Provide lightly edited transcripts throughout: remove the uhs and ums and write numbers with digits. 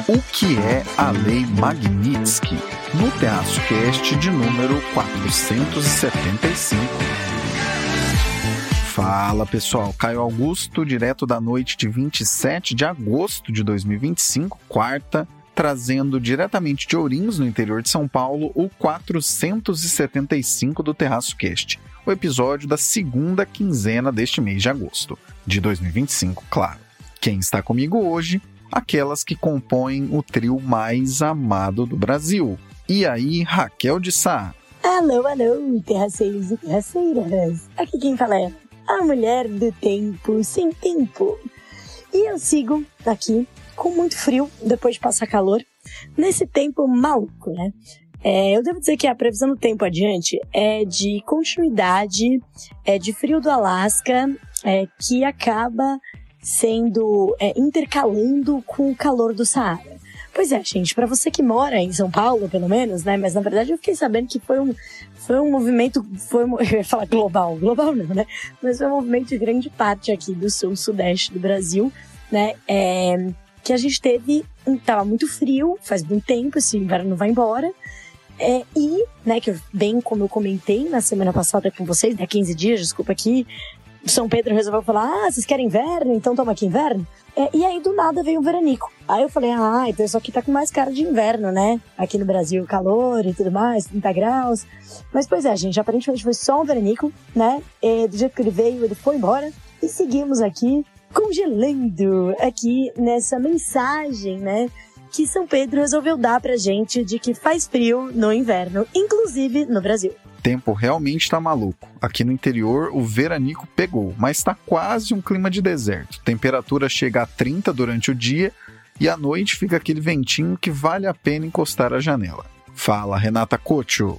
O que é a Lei Magnitsky? No TerraçoCast de número 475. Fala pessoal, Caio Augusto, direto da noite de 27 de agosto de 2025, quarta, trazendo diretamente de Ourinhos, no interior de São Paulo, o 475 do TerraçoCast, o episódio da segunda quinzena deste mês de agosto, de 2025, claro. Quem está comigo hoje? Aquelas que compõem o trio mais amado do Brasil. E aí, Raquel de Sá? Alô, terraceiros e terraceiras. Aqui quem fala é a mulher do tempo sem tempo. E eu sigo aqui com muito frio, depois de passar calor, nesse tempo maluco, né? Eu devo dizer que a previsão do tempo adiante é de continuidade, de frio do Alasca, que acaba sendo intercalando com o calor do Saara. Pois é, gente, para você que mora em São Paulo, pelo menos, né? Mas na verdade eu fiquei sabendo que foi um movimento, eu ia falar global não, né? Mas foi um movimento de grande parte aqui do sul, sudeste do Brasil, né? Que a gente tava muito frio, faz muito tempo, esse inverno não vai embora. E, né, bem como eu comentei na semana passada com vocês, 15 dias, desculpa aqui, São Pedro resolveu falar, vocês querem inverno? Então toma aqui inverno. E aí do nada veio o veranico. Aí eu falei, então isso aqui tá com mais cara de inverno, né? Aqui no Brasil, calor e tudo mais, 30 graus. Mas pois é, gente, aparentemente foi só um veranico, né? Do jeito que ele veio, ele foi embora. E seguimos aqui, congelando aqui nessa mensagem, né? Que São Pedro resolveu dar pra gente de que faz frio no inverno, inclusive no Brasil. Tempo realmente tá maluco. Aqui no interior o veranico pegou, mas tá quase um clima de deserto. Temperatura chega a 30 durante o dia e à noite fica aquele ventinho que vale a pena encostar a janela. Fala, Renata Cocho.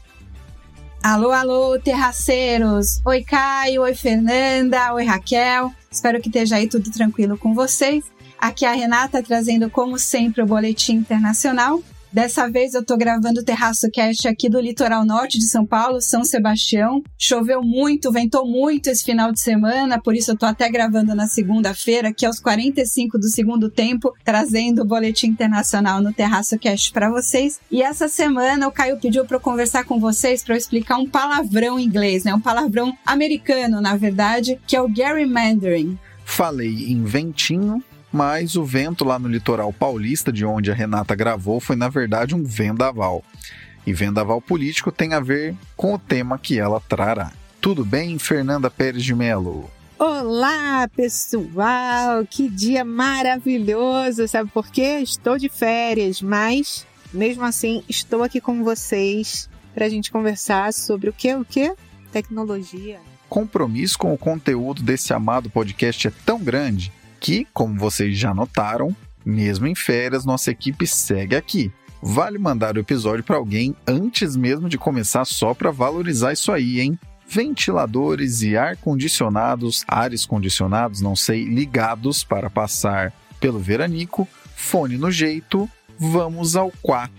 Alô, terraceiros! Oi, Caio, oi, Fernanda, oi, Raquel. Espero que esteja aí tudo tranquilo com vocês. Aqui é a Renata trazendo, como sempre, o Boletim Internacional. Dessa vez eu tô gravando o TerraçoCast aqui do litoral norte de São Paulo, São Sebastião. Choveu muito, ventou muito esse final de semana, por isso eu tô até gravando na segunda-feira, aqui aos 45 do segundo tempo, trazendo o Boletim Internacional no TerraçoCast para vocês. E essa semana o Caio pediu para eu conversar com vocês para eu explicar um palavrão em inglês, né? Um palavrão americano, na verdade, que é o gerrymandering. Falei em ventinho, mas o vento lá no litoral paulista, de onde a Renata gravou, foi na verdade um vendaval. E vendaval político tem a ver com o tema que ela trará. Tudo bem, Fernanda Pérez de Mello? Olá, pessoal! Que dia maravilhoso! Sabe por quê? Estou de férias, mas mesmo assim estou aqui com vocês para a gente conversar sobre o quê? Tecnologia. Compromisso com o conteúdo desse amado podcast é tão grande que, como vocês já notaram, mesmo em férias, nossa equipe segue aqui. Vale mandar o episódio para alguém antes mesmo de começar, só para valorizar isso aí, hein? Ventiladores e ares condicionados, não sei, ligados para passar pelo veranico, fone no jeito, vamos ao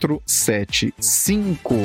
475.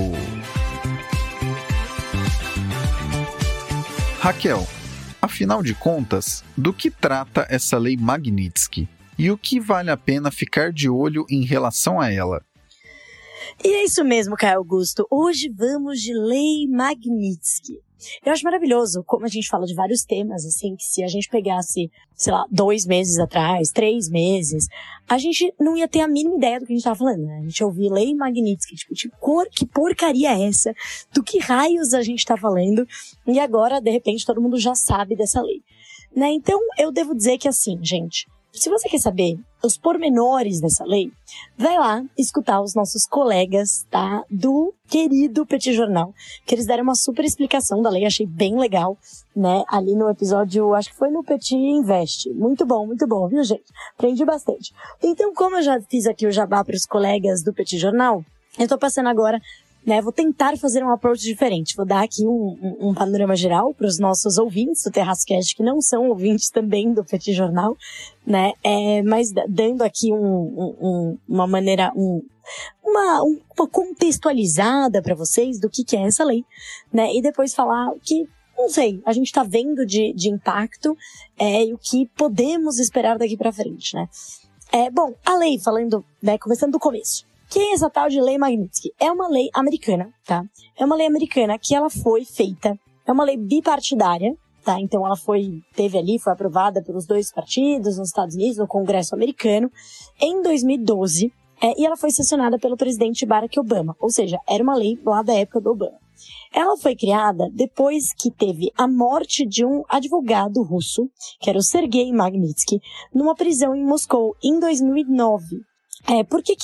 Raquel, afinal de contas, do que trata essa Lei Magnitsky? E o que vale a pena ficar de olho em relação a ela? E é isso mesmo, Caio Augusto. Hoje vamos de Lei Magnitsky. Eu acho maravilhoso como a gente fala de vários temas, assim, que se a gente pegasse, 2 meses atrás, 3 meses, a gente não ia ter a mínima ideia do que a gente tava falando, né? A gente ouvia Lei Magnitsky, que porcaria é essa? Do que raios a gente tá falando? E agora, de repente, todo mundo já sabe dessa lei, né? Então, eu devo dizer que assim, gente, se você quer saber os pormenores dessa lei, vai lá escutar os nossos colegas, tá? Do querido Petit Jornal, que eles deram uma super explicação da lei, achei bem legal, né? Ali no episódio, acho que foi no Petit Invest. Muito bom, viu, gente? Aprendi bastante. Então, como eu já fiz aqui o jabá para os colegas do Petit Jornal, eu tô passando agora, né? Vou tentar fazer um approach diferente. Vou dar aqui um panorama geral para os nossos ouvintes do TerraçoCast, que não são ouvintes também do Petit Jornal, né? Mas dando aqui uma maneira, uma contextualizada para vocês do que é essa lei, né? E depois falar o que, não sei, a gente tá vendo de impacto e o que podemos esperar daqui para frente, né? Bom, a lei, falando, né, começando do começo. Quem é essa tal de Lei Magnitsky? É uma lei americana, tá? É uma lei americana que ela foi feita, é uma lei bipartidária, tá? Então ela foi aprovada pelos 2 partidos nos Estados Unidos, no Congresso americano, em 2012, e ela foi sancionada pelo presidente Barack Obama, ou seja, era uma lei lá da época do Obama. Ela foi criada depois que teve a morte de um advogado russo, que era o Sergei Magnitsky, numa prisão em Moscou, em 2009. Por que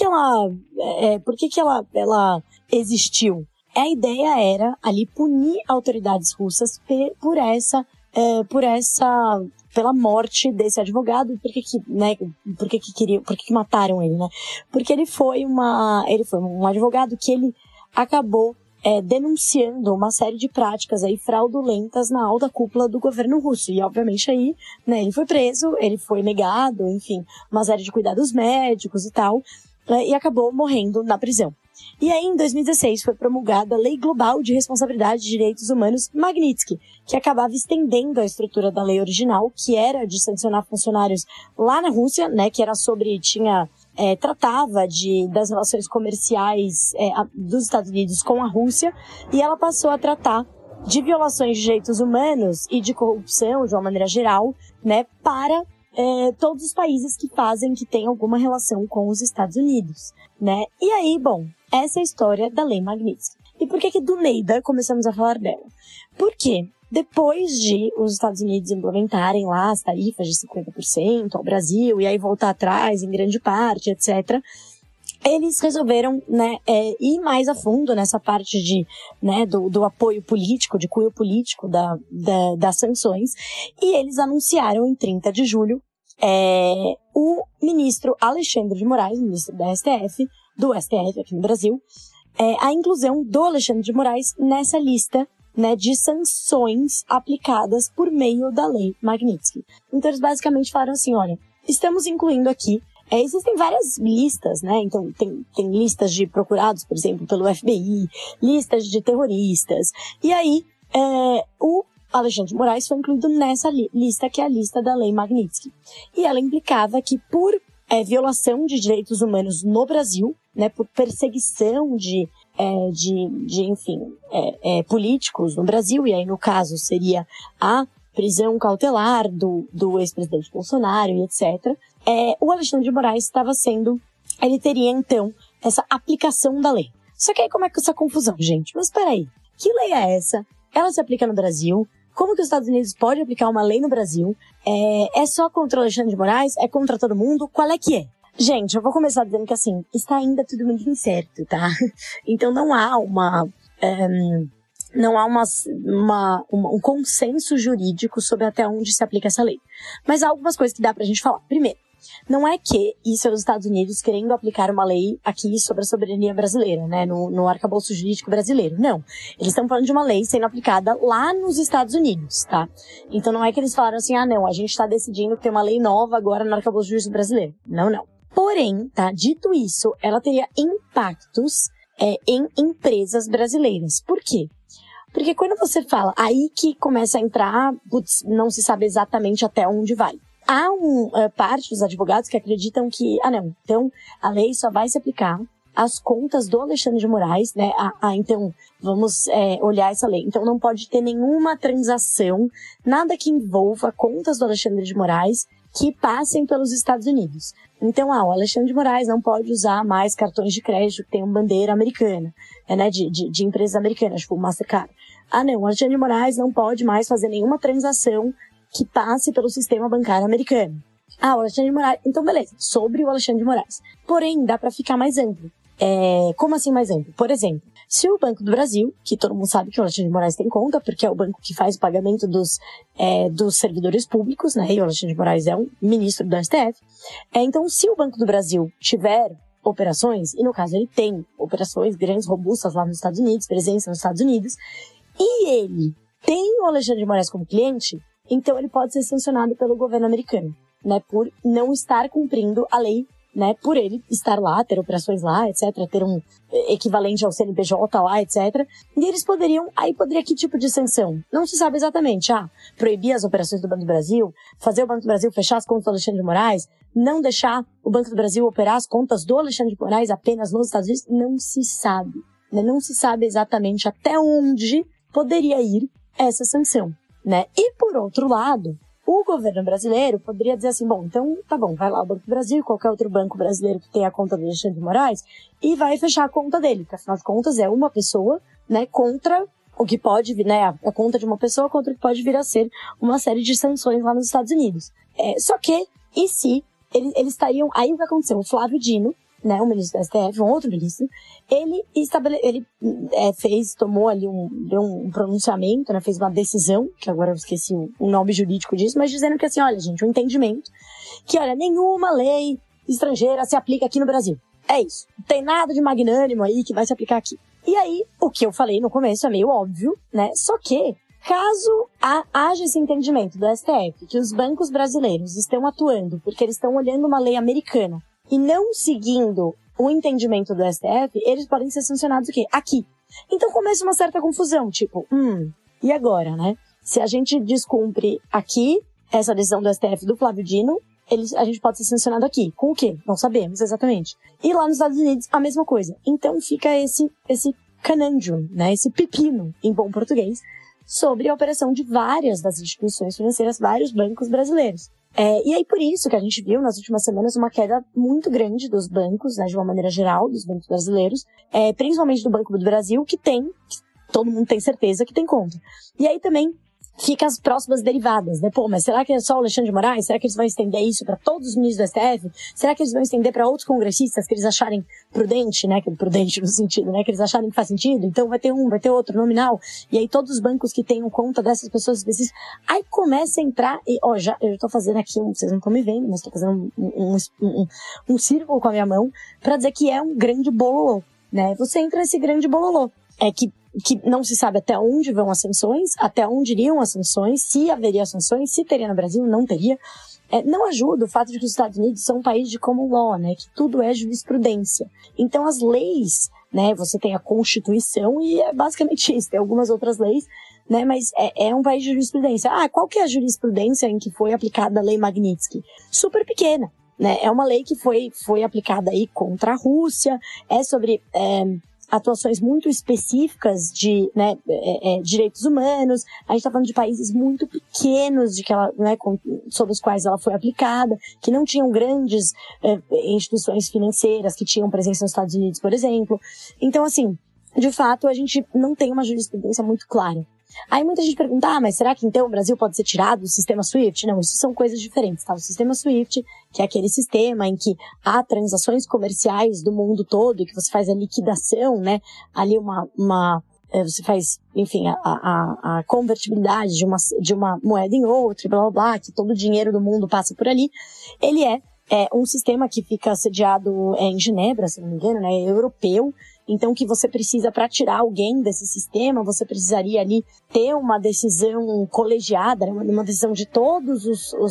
ela existiu? A ideia era ali punir autoridades russas pela morte desse advogado. Por que mataram ele, né? Porque ele foi um advogado que ele acabou denunciando uma série de práticas aí fraudulentas na alta cúpula do governo russo. E, obviamente, aí, né, ele foi preso, ele foi negado, enfim, uma série de cuidados médicos e tal, e acabou morrendo na prisão. E aí, em 2016, foi promulgada a Lei Global de Responsabilidade de Direitos Humanos Magnitsky, que acabava estendendo a estrutura da lei original, que era de sancionar funcionários lá na Rússia, né, que era tratava das relações comerciais dos Estados Unidos com a Rússia, e ela passou a tratar de violações de direitos humanos e de corrupção, de uma maneira geral, né, para todos os países que têm alguma relação com os Estados Unidos, né? E aí, bom, essa é a história da Lei Magnitsky. E por que do NEIDA começamos a falar dela? Porque depois de os Estados Unidos implementarem lá as tarifas de 50% ao Brasil, e aí voltar atrás em grande parte, etc., eles resolveram, né, ir mais a fundo nessa parte do apoio político, de cunho político das sanções, e eles anunciaram em 30 de julho o ministro Alexandre de Moraes, ministro do STF aqui no Brasil, a inclusão do Alexandre de Moraes nessa lista, né, de sanções aplicadas por meio da Lei Magnitsky. Então eles basicamente falaram assim, olha, estamos incluindo aqui, existem várias listas, né, então tem listas de procurados, por exemplo, pelo FBI, listas de terroristas, e aí o Alexandre de Moraes foi incluído nessa lista, que é a lista da Lei Magnitsky. E ela implicava que por violação de direitos humanos no Brasil, né, por perseguição de políticos no Brasil, e aí no caso seria a prisão cautelar do ex-presidente Bolsonaro e etc., o Alexandre de Moraes ele teria então essa aplicação da lei. Só que aí como é que essa confusão, gente? Mas peraí, que lei é essa? Ela se aplica no Brasil? Como que os Estados Unidos podem aplicar uma lei no Brasil? É só contra o Alexandre de Moraes? É contra todo mundo? Qual é que é? Gente, eu vou começar dizendo que assim, está ainda tudo muito incerto, tá? Então não há um consenso jurídico sobre até onde se aplica essa lei. Mas há algumas coisas que dá pra gente falar. Primeiro, não é que isso é os Estados Unidos querendo aplicar uma lei aqui sobre a soberania brasileira, né, no arcabouço jurídico brasileiro. Não. Eles estão falando de uma lei sendo aplicada lá nos Estados Unidos, tá? Então não é que eles falaram assim, não, a gente tá decidindo que tem uma lei nova agora no arcabouço jurídico brasileiro. Não, não. Porém, tá, dito isso, ela teria impactos em empresas brasileiras. Por quê? Porque quando você fala, aí que começa a entrar, não se sabe exatamente até onde vai. Há parte dos advogados que acreditam que, então a lei só vai se aplicar às contas do Alexandre de Moraes, né? Então vamos olhar essa lei. Então não pode ter nenhuma transação, nada que envolva contas do Alexandre de Moraes que passem pelos Estados Unidos. Então, o Alexandre de Moraes não pode usar mais cartões de crédito que tenham bandeira americana, né, de empresas americanas, tipo o Mastercard. O Alexandre de Moraes não pode mais fazer nenhuma transação que passe pelo sistema bancário americano. O Alexandre de Moraes... Então, beleza, sobre o Alexandre de Moraes. Porém, dá pra ficar mais amplo. Como assim mais amplo? Por exemplo, se o Banco do Brasil, que todo mundo sabe que o Alexandre de Moraes tem conta, porque é o banco que faz o pagamento dos servidores públicos, né, e o Alexandre de Moraes é um ministro do STF, então se o Banco do Brasil tiver operações, e no caso ele tem operações grandes, robustas lá nos Estados Unidos, presença nos Estados Unidos, e ele tem o Alexandre de Moraes como cliente, então ele pode ser sancionado pelo governo americano, né, por não estar cumprindo a lei né, por ele estar lá, ter operações lá, etc., ter um equivalente ao CNPJ lá, etc. E eles poderia que tipo de sanção? Não se sabe exatamente. Proibir as operações do Banco do Brasil, fazer o Banco do Brasil fechar as contas do Alexandre de Moraes, não deixar o Banco do Brasil operar as contas do Alexandre de Moraes apenas nos Estados Unidos, não se sabe. Né? Não se sabe exatamente até onde poderia ir essa sanção, né? E por outro lado, o governo brasileiro poderia dizer assim, bom, então tá bom, vai lá o Banco do Brasil, qualquer outro banco brasileiro que tenha a conta do Alexandre de Moraes, e vai fechar a conta dele, porque afinal de contas é uma pessoa, né, contra o que pode vir, né, a conta de uma pessoa contra o que pode vir a ser uma série de sanções lá nos Estados Unidos. Só que, e se eles estariam, aí o que aconteceu? O Flávio Dino, né, o ministro do STF, um outro ministro, ele tomou ali um pronunciamento, né, fez uma decisão, que agora eu esqueci o nome jurídico disso, mas dizendo que assim, olha, gente, um entendimento, que olha, nenhuma lei estrangeira se aplica aqui no Brasil. É isso. Não tem nada de magnânimo aí que vai se aplicar aqui. E aí, o que eu falei no começo é meio óbvio, né, só que, caso haja esse entendimento do STF, que os bancos brasileiros estão atuando porque eles estão olhando uma lei americana, e não seguindo o entendimento do STF, eles podem ser sancionados o quê? Aqui. Então começa uma certa confusão, tipo, e agora, né? Se a gente descumpre aqui essa decisão do STF do Flávio Dino, a gente pode ser sancionado aqui. Com o quê? Não sabemos exatamente. E lá nos Estados Unidos, a mesma coisa. Então fica esse conundrum, né? Esse pepino, em bom português, sobre a operação de várias das instituições financeiras, vários bancos brasileiros. E aí, por isso que a gente viu nas últimas semanas uma queda muito grande dos bancos, né, de uma maneira geral, dos bancos brasileiros, principalmente do Banco do Brasil, que todo mundo tem certeza que tem conta. E aí também fica as próximas derivadas, né? Pô, mas será que é só o Alexandre de Moraes? Será que eles vão estender isso para todos os ministros do STF? Será que eles vão estender para outros congressistas que eles acharem prudente, né? Prudente no sentido, né? Que eles acharem que faz sentido? Então vai ter outro nominal. E aí todos os bancos que tenham conta dessas pessoas específicas. Aí começa a entrar, eu já tô fazendo aqui, vocês não estão me vendo, mas tô fazendo um círculo com a minha mão para dizer que é um grande bololô, né? Você entra nesse grande bololô. Que não se sabe até onde vão as sanções, até onde iriam as sanções, se haveria sanções, se teria no Brasil, não teria. Não ajuda o fato de que os Estados Unidos são um país de common law, né, que tudo é jurisprudência. Então as leis, né, você tem a Constituição e é basicamente isso, tem algumas outras leis, né, mas é um país de jurisprudência. Qual que é a jurisprudência em que foi aplicada a Lei Magnitsky? Super pequena, né, é uma lei que foi aplicada aí contra a Rússia, sobre atuações muito específicas de, né, direitos humanos. A gente está falando de países muito pequenos sobre os quais ela foi aplicada, que não tinham grandes instituições financeiras que tinham presença nos Estados Unidos, por exemplo. Então, assim, de fato, a gente não tem uma jurisprudência muito clara. Aí muita gente pergunta, mas será que então o Brasil pode ser tirado do sistema SWIFT? Não, isso são coisas diferentes, tá? O sistema SWIFT, que é aquele sistema em que há transações comerciais do mundo todo e que você faz a liquidação, né? Ali você faz, enfim, a convertibilidade de uma moeda em outra, blá, blá, blá, que todo o dinheiro do mundo passa por ali. Ele é um sistema que fica sediado em Genebra, se não me engano, né? É europeu. Então, que você precisa, para tirar alguém desse sistema, você precisaria ali ter uma decisão colegiada, uma decisão de todos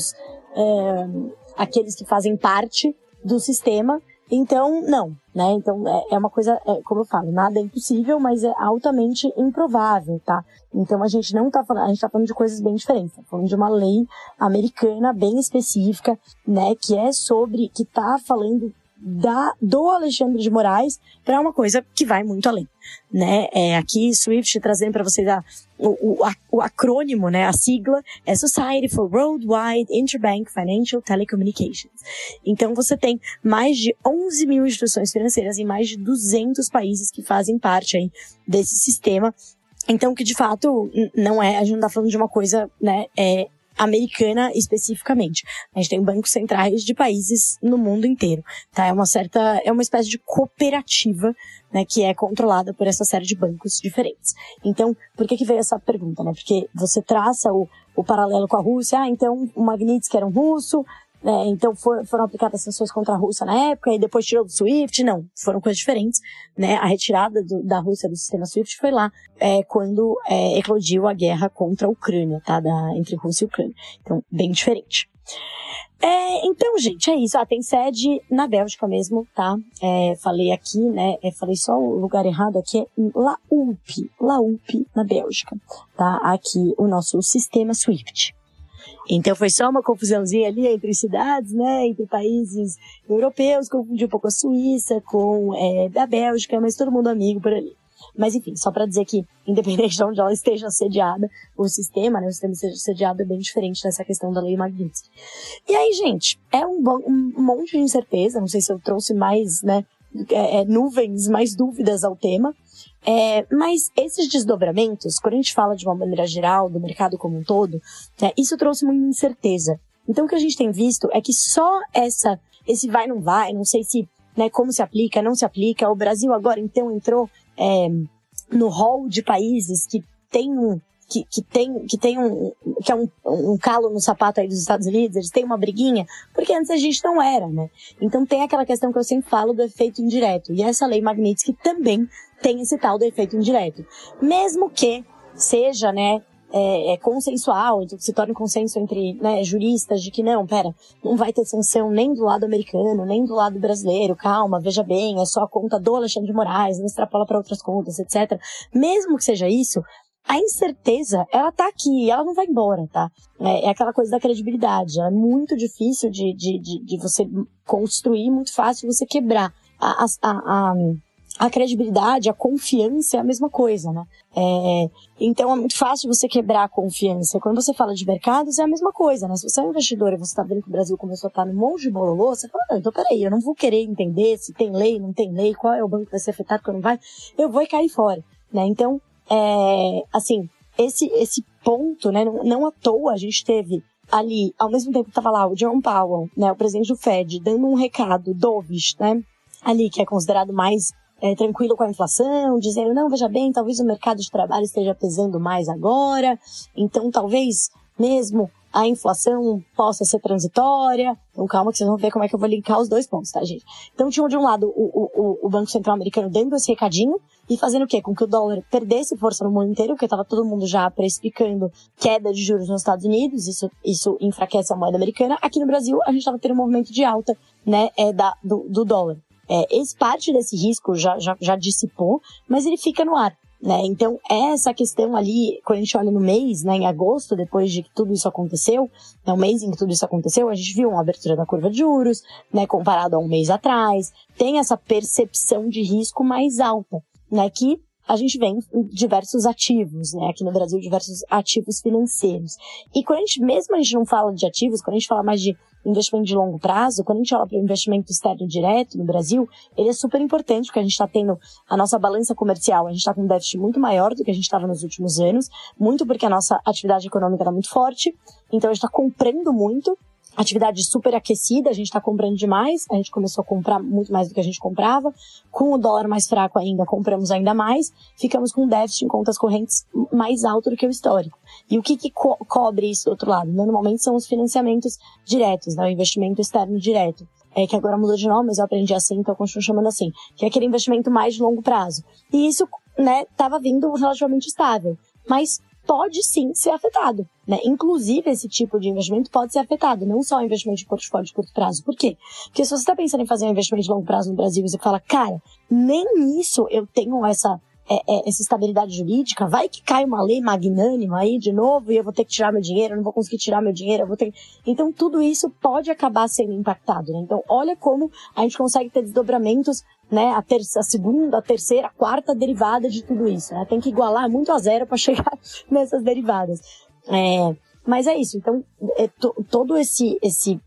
aqueles que fazem parte do sistema. Então, não, né? Então, é uma coisa, como eu falo, nada é impossível, mas é altamente improvável, tá? Então, a gente tá falando de coisas bem diferentes. Tá falando de uma lei americana bem específica, né? Que tá falando do Alexandre de Moraes para uma coisa que vai muito além, né? Aqui, SWIFT, trazendo para vocês o acrônimo, né? A sigla é Society for Worldwide Interbank Financial Telecommunications. Então, você tem mais de 11 mil instituições financeiras em mais de 200 países que fazem parte aí desse sistema. Então, que de fato, a gente não tá falando de uma coisa, né? Americana especificamente. A gente tem bancos centrais de países no mundo inteiro, tá? É uma espécie de cooperativa, né, que é controlada por essa série de bancos diferentes. Então, por que veio essa pergunta, né? Porque você traça o paralelo com a Rússia, então o Magnitsky era um russo, então foram aplicadas sanções contra a Rússia na época e depois tirou do SWIFT. Não, foram coisas diferentes, né? A retirada da Rússia do sistema SWIFT foi lá quando eclodiu a guerra contra a Ucrânia, tá? Entre Rússia e Ucrânia. Então, bem diferente. Então, gente, é isso. Tem sede na Bélgica mesmo, tá? Falei aqui, né? Falei só o lugar errado aqui, é Laúpe, na Bélgica, tá? Aqui o nosso sistema SWIFT. Então foi só uma confusãozinha ali entre cidades, né? Entre países europeus, confundi um pouco a Suíça com a Bélgica, mas todo mundo amigo por ali. Mas enfim, só para dizer que, independente de onde ela esteja sediada, o sistema seja sediado é bem diferente dessa questão da lei Magnitsky. E aí, gente, um monte de incerteza, não sei se eu trouxe mais, né, nuvens, mais dúvidas ao tema, mas esses desdobramentos, quando a gente fala de uma maneira geral, do mercado como um todo, isso trouxe muita incerteza. Então o que a gente tem visto é que só esse vai, não sei se, né, como se aplica, não se aplica, o Brasil agora então entrou no hall de países que tem um calo no sapato aí dos Estados Unidos, eles têm uma briguinha, porque antes a gente não era, né? Então tem aquela questão que eu sempre falo do efeito indireto, e essa lei Magnitsky também tem esse tal do efeito indireto. Mesmo que seja, né, consensual, então que se torne consenso entre, né, juristas de que não vai ter sanção nem do lado americano, nem do lado brasileiro, calma, veja bem, é só a conta do Alexandre de Moraes, não extrapola para outras contas, etc. Mesmo que seja isso, a incerteza, ela tá aqui, ela não vai embora, tá? É aquela coisa da credibilidade, ela é muito difícil de você construir, muito fácil você quebrar. A credibilidade, a confiança é a mesma coisa, né? Então é muito fácil você quebrar a confiança. Quando você fala de mercados, é a mesma coisa, né? Se você é um investidor e você tá vendo que o Brasil começou a estar num monte de bololô, você fala, não, então peraí, eu não vou querer entender se tem lei, não tem lei, qual é o banco que vai ser afetado, qual não vai, eu vou cair fora, né? Então, assim, esse ponto, né? Não à toa a gente teve ali, ao mesmo tempo que tava lá o Jerome Powell, né? O presidente do Fed, dando um recado dovish, né? Ali, que é considerado mais tranquilo com a inflação, dizendo, não, veja bem, talvez o mercado de trabalho esteja pesando mais agora, então talvez mesmo a inflação possa ser transitória. Então calma que vocês vão ver como é que eu vou linkar os dois pontos, tá, gente? Então tinha de um lado o Banco Central americano dando esse recadinho e fazendo o quê? Com que o dólar perdesse força no mundo inteiro, porque estava todo mundo já precificando queda de juros nos Estados Unidos, isso enfraquece a moeda americana. Aqui no Brasil a gente estava tendo um movimento de alta, né, do dólar. Parte desse risco já dissipou, mas ele fica no ar, né? Então, essa questão ali, quando a gente olha no mês, né, em agosto, depois de que tudo isso aconteceu, né, o mês em que tudo isso aconteceu, a gente viu uma abertura da curva de juros, né, comparado a um mês atrás, tem essa percepção de risco mais alta, né, que a gente vê em diversos ativos, né, aqui no Brasil, diversos ativos financeiros. E quando a gente não fala de ativos, quando a gente fala mais de investimento de longo prazo, quando a gente olha para o investimento externo direto no Brasil, ele é super importante, porque a gente está tendo a nossa balança comercial, a gente está com um déficit muito maior do que a gente estava nos últimos anos, muito porque a nossa atividade econômica está muito forte, então a gente está comprando muito, atividade super aquecida, a gente está comprando demais, a gente começou a comprar muito mais do que a gente comprava, com o dólar mais fraco ainda, compramos ainda mais, ficamos com um déficit em contas correntes mais alto do que o histórico. E o que cobre isso do outro lado? Normalmente são os financiamentos diretos, né? O investimento externo direto, que agora mudou de nome, mas eu aprendi assim, então eu continuo chamando assim, que é aquele investimento mais de longo prazo. E isso, né, estava vindo relativamente estável, mas pode sim ser afetado, né? Inclusive, esse tipo de investimento pode ser afetado, não só o investimento de portfólio de curto prazo. Por quê? Porque se você está pensando em fazer um investimento de longo prazo no Brasil e você fala, cara, nem nisso eu tenho essa estabilidade jurídica, vai que cai uma lei magnânima aí de novo e eu vou ter que tirar meu dinheiro, eu não vou conseguir tirar meu dinheiro, Então, tudo isso pode acabar sendo impactado, né? Então, olha como a gente consegue ter desdobramentos, né? A segunda, a terceira, a quarta derivada de tudo isso, né? Tem que igualar muito a zero para chegar nessas derivadas. Mas é isso. Então, todo esse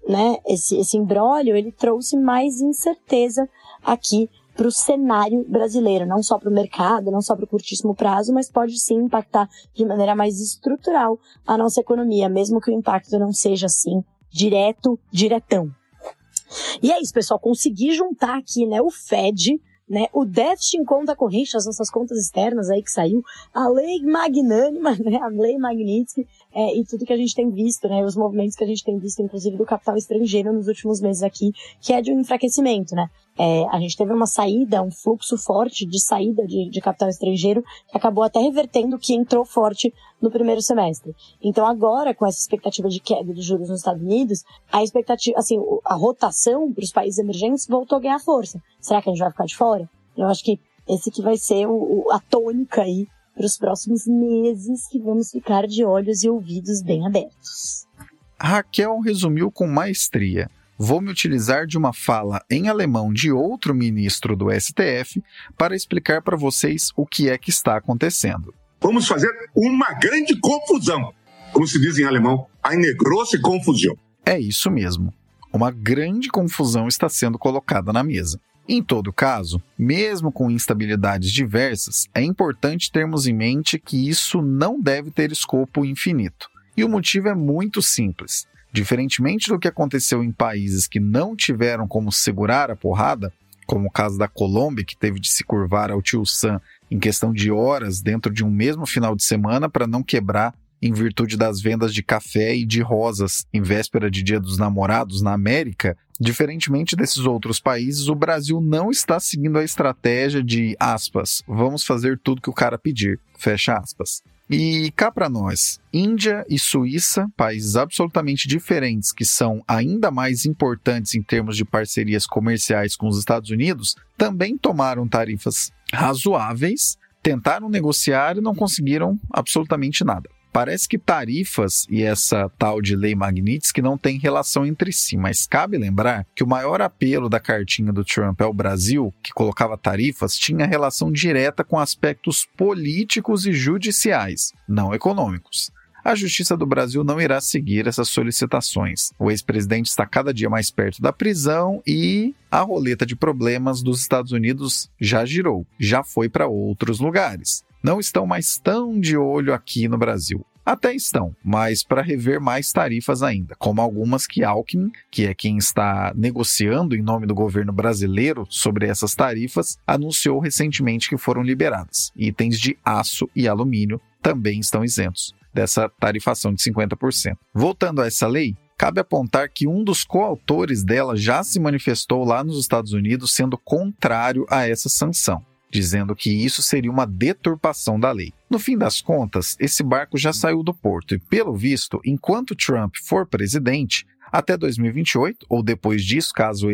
imbróglio, ele trouxe mais incerteza aqui para o cenário brasileiro, não só para o mercado, não só para o curtíssimo prazo, mas pode sim impactar de maneira mais estrutural a nossa economia, mesmo que o impacto não seja assim diretão. E é isso, pessoal, consegui juntar aqui, né, o Fed, né, o déficit em conta corrente, as nossas contas externas aí que saiu, a lei magnânima, né, a lei Magnitsky, e tudo que a gente tem visto, né, os movimentos que a gente tem visto, inclusive do capital estrangeiro nos últimos meses aqui, que é de um enfraquecimento, né. A gente teve uma saída, um fluxo forte de saída de capital estrangeiro, que acabou até revertendo o que entrou forte no primeiro semestre. Então agora, com essa expectativa de queda de juros nos Estados Unidos, a expectativa, assim, a rotação para os países emergentes voltou a ganhar força. Será que a gente vai ficar de fora? Eu acho que esse que vai ser a tônica aí para os próximos meses, que vamos ficar de olhos e ouvidos bem abertos. Raquel resumiu com maestria. Vou me utilizar de uma fala em alemão de outro ministro do STF para explicar para vocês o que é que está acontecendo. Vamos fazer uma grande confusão. Como se diz em alemão, eine große Konfusion. É isso mesmo. Uma grande confusão está sendo colocada na mesa. Em todo caso, mesmo com instabilidades diversas, é importante termos em mente que isso não deve ter escopo infinito. E o motivo é muito simples. Diferentemente do que aconteceu em países que não tiveram como segurar a porrada, como o caso da Colômbia, que teve de se curvar ao tio Sam em questão de horas dentro de um mesmo final de semana para não quebrar em virtude das vendas de café e de rosas em véspera de Dia dos Namorados na América, diferentemente desses outros países, o Brasil não está seguindo a estratégia de, aspas, vamos fazer tudo que o cara pedir, fecha aspas. E cá para nós, Índia e Suíça, países absolutamente diferentes que são ainda mais importantes em termos de parcerias comerciais com os Estados Unidos, também tomaram tarifas razoáveis, tentaram negociar e não conseguiram absolutamente nada. Parece que tarifas e essa tal de lei Magnitsky não têm relação entre si, mas cabe lembrar que o maior apelo da cartinha do Trump ao Brasil, que colocava tarifas, tinha relação direta com aspectos políticos e judiciais, não econômicos. A Justiça do Brasil não irá seguir essas solicitações. O ex-presidente está cada dia mais perto da prisão e a roleta de problemas dos Estados Unidos já girou, já foi para outros lugares. Não estão mais tão de olho aqui no Brasil. Até estão, mas para rever mais tarifas ainda, como algumas que Alckmin, que é quem está negociando em nome do governo brasileiro sobre essas tarifas, anunciou recentemente que foram liberadas. Itens de aço e alumínio também estão isentos dessa tarifação de 50%. Voltando a essa lei, cabe apontar que um dos coautores dela já se manifestou lá nos Estados Unidos sendo contrário a essa sanção, dizendo que isso seria uma deturpação da lei. No fim das contas, esse barco já saiu do porto e, pelo visto, enquanto Trump for presidente, até 2028, ou depois disso,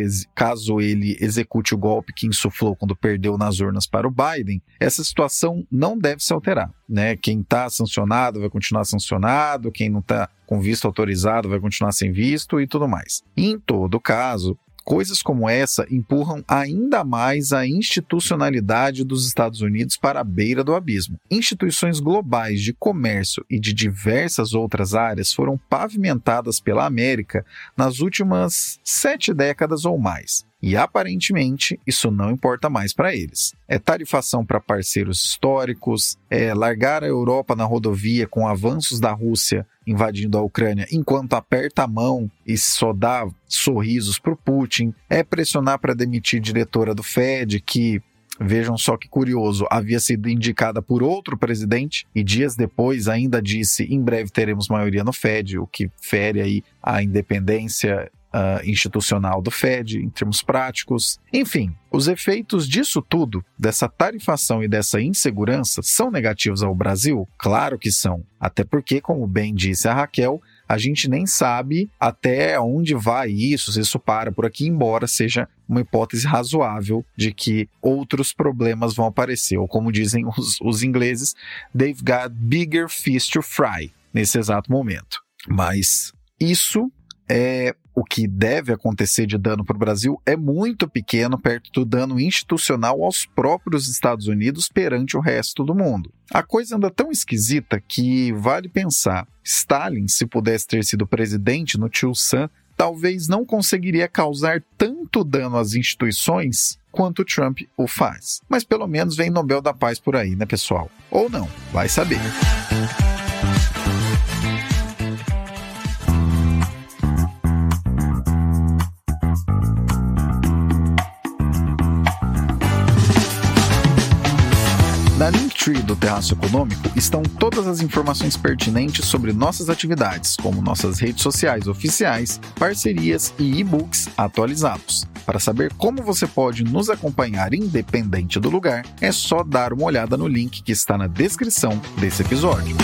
caso ele execute o golpe que insuflou quando perdeu nas urnas para o Biden, essa situação não deve se alterar, né? Quem está sancionado vai continuar sancionado, quem não está com visto autorizado vai continuar sem visto e tudo mais. Em todo caso, coisas como essa empurram ainda mais a institucionalidade dos Estados Unidos para a beira do abismo. Instituições globais de comércio e de diversas outras áreas foram pavimentadas pela América nas últimas 7 décadas ou mais. E aparentemente isso não importa mais para eles. É tarifação para parceiros históricos, é largar a Europa na rodovia com avanços da Rússia invadindo a Ucrânia enquanto aperta a mão e só dá sorrisos para o Putin, é pressionar para demitir diretora do Fed que, vejam só que curioso, havia sido indicada por outro presidente e dias depois ainda disse em breve teremos maioria no Fed, o que fere aí a independência institucional do Fed, em termos práticos. Enfim, os efeitos disso tudo, dessa tarifação e dessa insegurança, são negativos ao Brasil? Claro que são. Até porque, como bem disse a Raquel, a gente nem sabe até onde vai isso, se isso para por aqui, embora seja uma hipótese razoável de que outros problemas vão aparecer. Ou como dizem os ingleses, they've got bigger fish to fry, nesse exato momento. Mas isso é o que deve acontecer de dano para o Brasil é muito pequeno perto do dano institucional aos próprios Estados Unidos perante o resto do mundo. A coisa anda tão esquisita que vale pensar, Stalin, se pudesse ter sido presidente no tio Sam, talvez não conseguiria causar tanto dano às instituições quanto Trump o faz. Mas pelo menos vem Nobel da Paz por aí, né, pessoal? Ou não, vai saber. Na Linktree do Terraço Econômico estão todas as informações pertinentes sobre nossas atividades, como nossas redes sociais oficiais, parcerias e e-books atualizados. Para saber como você pode nos acompanhar independente do lugar, é só dar uma olhada no link que está na descrição desse episódio.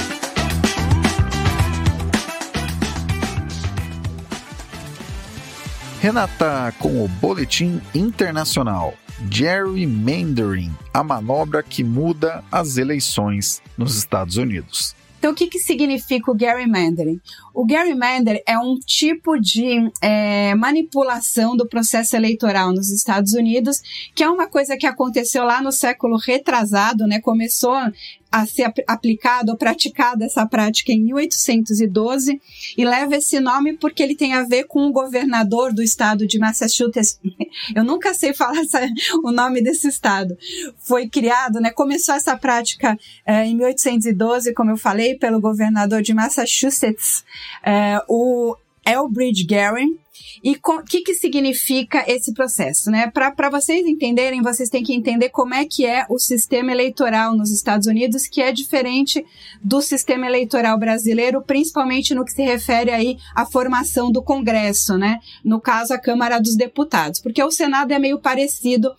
Renata, com o Boletim Internacional. Gerrymandering, a manobra que muda as eleições nos Estados Unidos. Então, o que significa o gerrymandering? O gerrymandering é um tipo de manipulação do processo eleitoral nos Estados Unidos, que é uma coisa que aconteceu lá no século retrasado, né? Começou a ser aplicado ou praticada essa prática em 1812 e leva esse nome porque ele tem a ver com o governador do estado de Massachusetts. Eu nunca sei falar o nome desse estado. Foi criado, né? Começou essa prática em 1812, como eu falei, pelo governador de Massachusetts, o Elbridge Gerry. E o que significa esse processo, né? Para vocês entenderem, vocês têm que entender como é que é o sistema eleitoral nos Estados Unidos, que é diferente do sistema eleitoral brasileiro, principalmente no que se refere aí à formação do Congresso, né? No caso, a Câmara dos Deputados, porque o Senado é meio parecido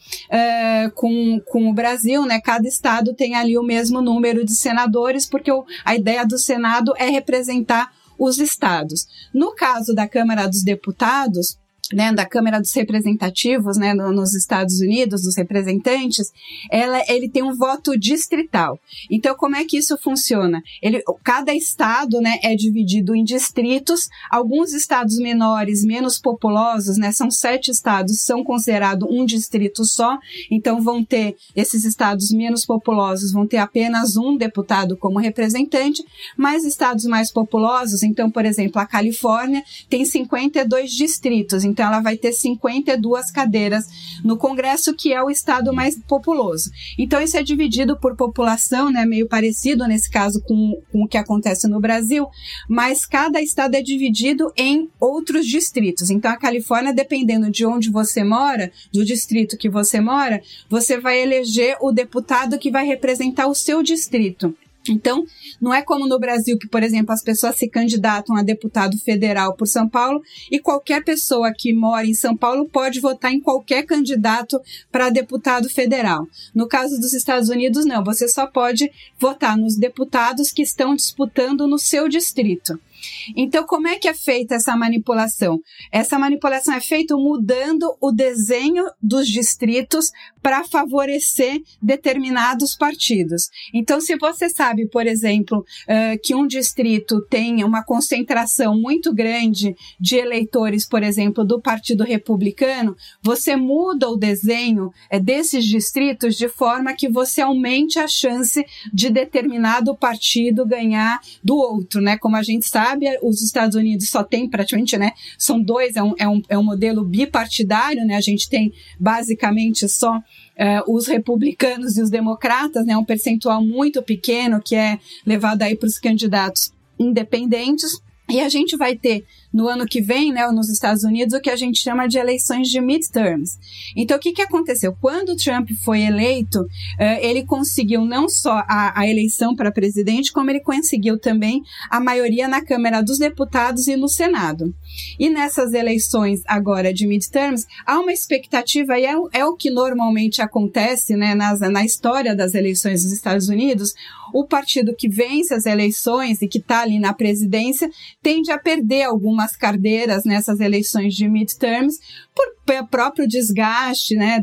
com o Brasil, né? Cada estado tem ali o mesmo número de senadores, porque a ideia do Senado é representar os estados. No caso da Câmara dos Deputados, né, da Câmara dos Representativos, né, nos Estados Unidos, dos representantes, ele tem um voto distrital. Então, como é que isso funciona? Cada estado, né, é dividido em distritos. Alguns estados menores, menos populosos, né, são 7 estados, são considerados um distrito só. Então, esses estados menos populosos vão ter apenas um deputado como representante, mas estados mais populosos, então, por exemplo, a Califórnia tem 52 distritos. Então, ela vai ter 52 cadeiras no Congresso, que é o estado mais populoso. Então, isso é dividido por população, né, meio parecido, nesse caso, com o que acontece no Brasil, mas cada estado é dividido em outros distritos. Então, a Califórnia, dependendo de onde você mora, do distrito que você mora, você vai eleger o deputado que vai representar o seu distrito. Então, não é como no Brasil que, por exemplo, as pessoas se candidatam a deputado federal por São Paulo e qualquer pessoa que mora em São Paulo pode votar em qualquer candidato para deputado federal. No caso dos Estados Unidos, não. Você só pode votar nos deputados que estão disputando no seu distrito. Então, como é que é feita essa manipulação? Essa manipulação é feita mudando o desenho dos distritos para favorecer determinados partidos. Então, se você sabe, por exemplo, que um distrito tem uma concentração muito grande de eleitores, por exemplo, do Partido Republicano, você muda o desenho desses distritos de forma que você aumente a chance de determinado partido ganhar do outro, né? Como a gente sabe, os Estados Unidos só tem praticamente, né? São dois, é um modelo bipartidário, né? A gente tem basicamente só os republicanos e os democratas, né? Um percentual muito pequeno que é levado aí para os candidatos independentes. E a gente vai ter, no ano que vem, né, nos Estados Unidos, o que a gente chama de eleições de midterms. Então, o que aconteceu? Quando o Trump foi eleito, ele conseguiu não só a eleição para presidente, como ele conseguiu também a maioria na Câmara dos Deputados e no Senado. E nessas eleições agora de midterms, há uma expectativa, e é o que normalmente acontece, né, na história das eleições dos Estados Unidos. O partido que vence as eleições e que está ali na presidência tende a perder algumas cadeiras nessas eleições de midterms por próprio desgaste, né,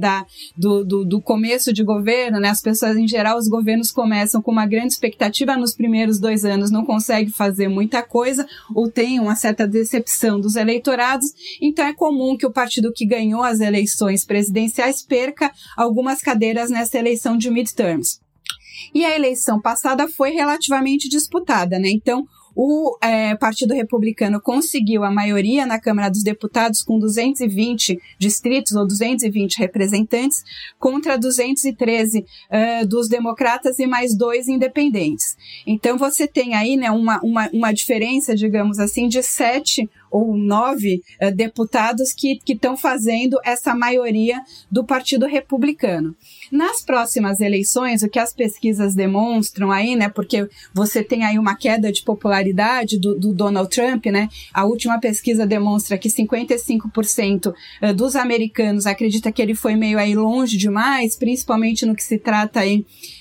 do começo de governo, né? As pessoas, em geral, os governos começam com uma grande expectativa nos primeiros 2 anos, não conseguem fazer muita coisa ou tem uma certa decepção dos eleitorados, então é comum que o partido que ganhou as eleições presidenciais perca algumas cadeiras nessa eleição de midterms. E a eleição passada foi relativamente disputada, né? Então, o Partido Republicano conseguiu a maioria na Câmara dos Deputados com 220 distritos ou 220 representantes contra 213 dos democratas e mais 2 independentes. Então, você tem aí, né, uma diferença, digamos assim, de 7 ou 9 deputados que estão fazendo essa maioria do Partido Republicano. Nas próximas eleições, o que as pesquisas demonstram aí, né, porque você tem aí uma queda de popularidade do Donald Trump, né, a última pesquisa demonstra que 55% dos americanos acredita que ele foi meio aí longe demais, principalmente no que se trata aí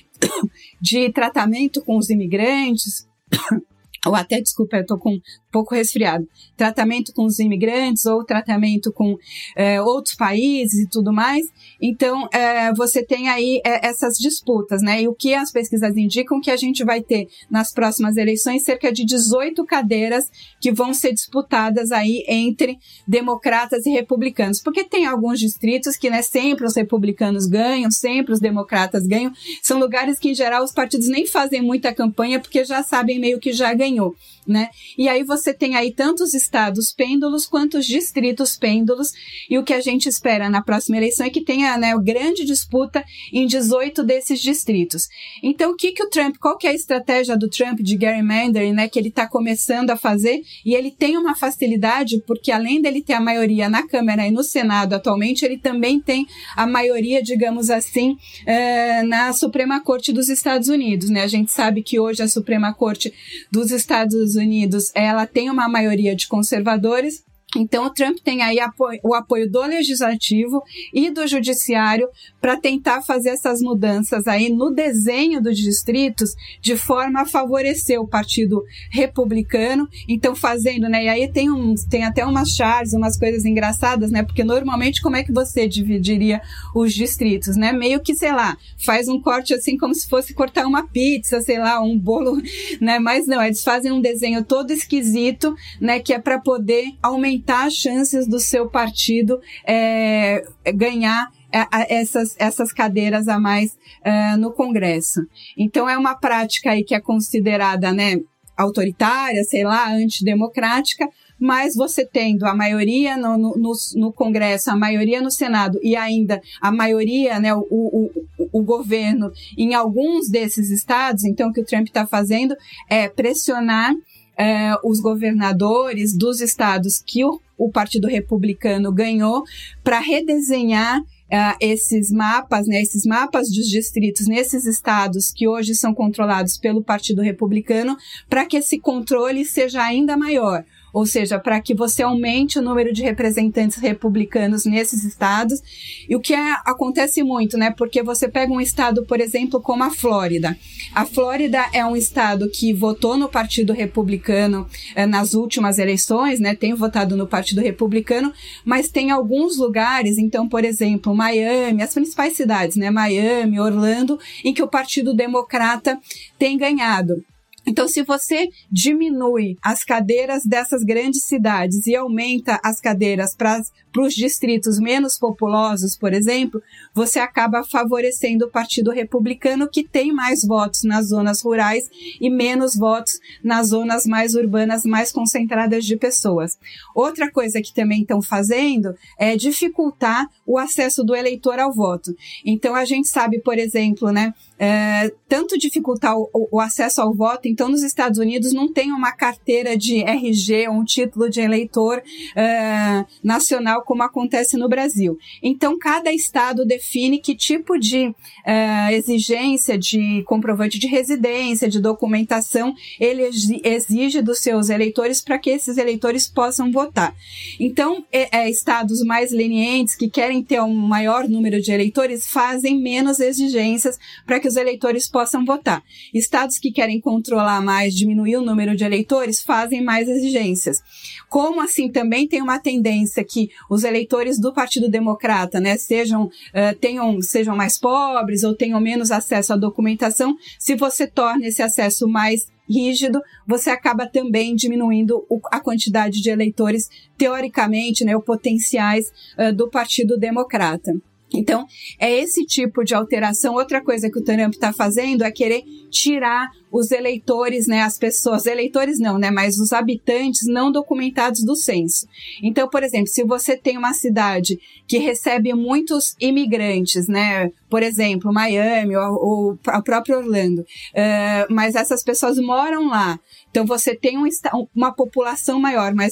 de tratamento com os imigrantes, ou até, desculpa, eu tô com um pouco resfriado, tratamento com os imigrantes ou tratamento com outros países e tudo mais. Então, você tem aí essas disputas, né? E o que as pesquisas indicam que a gente vai ter nas próximas eleições cerca de 18 cadeiras que vão ser disputadas aí entre democratas e republicanos. Porque tem alguns distritos que, né, sempre os republicanos ganham, sempre os democratas ganham. São lugares que, em geral, os partidos nem fazem muita campanha porque já sabem meio que já ganhou, né? E aí você tem aí tanto os estados pêndulos quanto os distritos pêndulos, e o que a gente espera na próxima eleição é que tenha, né, grande disputa em 18 desses distritos. Então, qual que é a estratégia do Trump de gerrymandering, né, que ele está começando a fazer, e ele tem uma facilidade, porque além dele ter a maioria na Câmara e no Senado atualmente, ele também tem a maioria, digamos assim, na Suprema Corte dos Estados Unidos, né? A gente sabe que hoje a Suprema Corte dos Estados Unidos, ela tem uma maioria de conservadores. Então, o Trump tem aí o apoio do Legislativo e do Judiciário para tentar fazer essas mudanças aí no desenho dos distritos de forma a favorecer o Partido Republicano. Então, fazendo, né? E aí tem até umas charges, umas coisas engraçadas, né? Porque normalmente como é que você dividiria os distritos, né? Meio que, sei lá, faz um corte assim como se fosse cortar uma pizza, sei lá, um bolo, né? Mas não, eles fazem um desenho todo esquisito, né? Que é para poder aumentar as chances do seu partido ganhar essas cadeiras a mais no Congresso. Então, é uma prática aí que é considerada, né, autoritária, sei lá, antidemocrática, mas você tendo a maioria no Congresso, a maioria no Senado e ainda a maioria, né, o governo em alguns desses estados, então o que o Trump está fazendo é pressionar os governadores dos estados que o Partido Republicano ganhou para redesenhar esses mapas, né, esses mapas dos distritos nesses estados que hoje são controlados pelo Partido Republicano, para que esse controle seja ainda maior. Ou seja, para que você aumente o número de representantes republicanos nesses estados. E o que acontece muito, né? Porque você pega um estado, por exemplo, como a Flórida. A Flórida é um estado que votou no Partido Republicano nas últimas eleições, né? Tem votado no Partido Republicano, mas tem alguns lugares, então, por exemplo, Miami, as principais cidades, né? Miami, Orlando, em que o Partido Democrata tem ganhado. Então, se você diminui as cadeiras dessas grandes cidades e aumenta as cadeiras para os distritos menos populosos, por exemplo, você acaba favorecendo o Partido Republicano, que tem mais votos nas zonas rurais e menos votos nas zonas mais urbanas, mais concentradas de pessoas. Outra coisa que também estão fazendo é dificultar o acesso do eleitor ao voto. Então, a gente sabe, por exemplo, né, tanto dificultar o acesso ao voto. Então, nos Estados Unidos não tem uma carteira de RG, um título de eleitor nacional, como acontece no Brasil. Então, cada estado define que tipo de exigência de comprovante de residência, de documentação, ele exige dos seus eleitores para que esses eleitores possam votar. Então, estados mais lenientes, que querem ter um maior número de eleitores, fazem menos exigências para que os eleitores possam votar. Estados que querem controlar mais, diminuir o número de eleitores, fazem mais exigências. Como assim também tem uma tendência que os eleitores do Partido Democrata, né, sejam mais pobres ou tenham menos acesso à documentação, se você torna esse acesso mais rígido, você acaba também diminuindo a quantidade de eleitores, teoricamente, né, ou potenciais do Partido Democrata. Então, é esse tipo de alteração. Outra coisa que o Trump está fazendo é querer tirar os eleitores, né, as pessoas, eleitores não, né, mas os habitantes não documentados do censo. Então, por exemplo, se você tem uma cidade que recebe muitos imigrantes, né, por exemplo, Miami ou o próprio Orlando. Mas essas pessoas moram lá. Então, você tem uma população maior, mas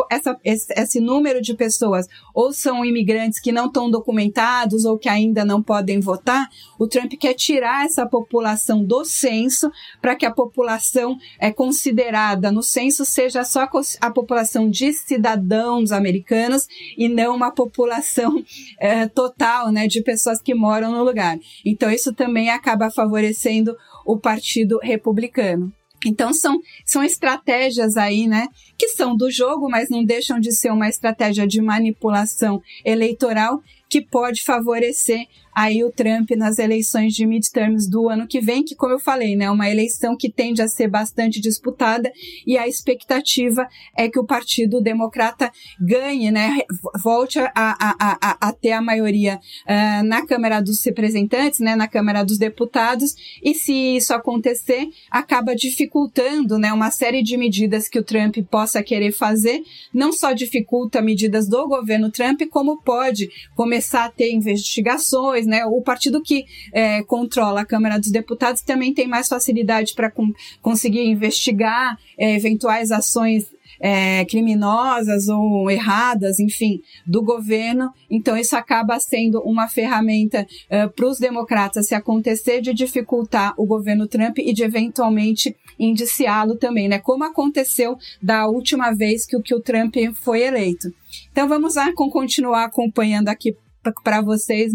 esse número de pessoas ou são imigrantes que não estão documentados ou que ainda não podem votar, o Trump quer tirar essa população do censo para que a população considerada no censo seja só a população de cidadãos americanos e não uma população total, né, de pessoas que moram no lugar. Então, isso também acaba favorecendo o Partido Republicano. Então, são estratégias aí, né, que são do jogo, mas não deixam de ser uma estratégia de manipulação eleitoral que pode favorecer aí o Trump nas eleições de midterms do ano que vem, que, como eu falei, né, é uma eleição que tende a ser bastante disputada e a expectativa é que o Partido Democrata ganhe, né, volte a ter a maioria na Câmara dos Representantes, né, na Câmara dos Deputados, e se isso acontecer, acaba dificultando, né, uma série de medidas que o Trump possa querer fazer, não só dificulta medidas do governo Trump, como pode começar a ter investigações, né? O partido que controla a Câmara dos Deputados também tem mais facilidade para conseguir investigar eventuais ações criminosas ou erradas, enfim, do governo. Então, isso acaba sendo uma ferramenta para os democratas, se acontecer, de dificultar o governo Trump e de eventualmente indiciá-lo também, né? Como aconteceu da última vez que o Trump foi eleito. Então, vamos lá continuar acompanhando aqui para vocês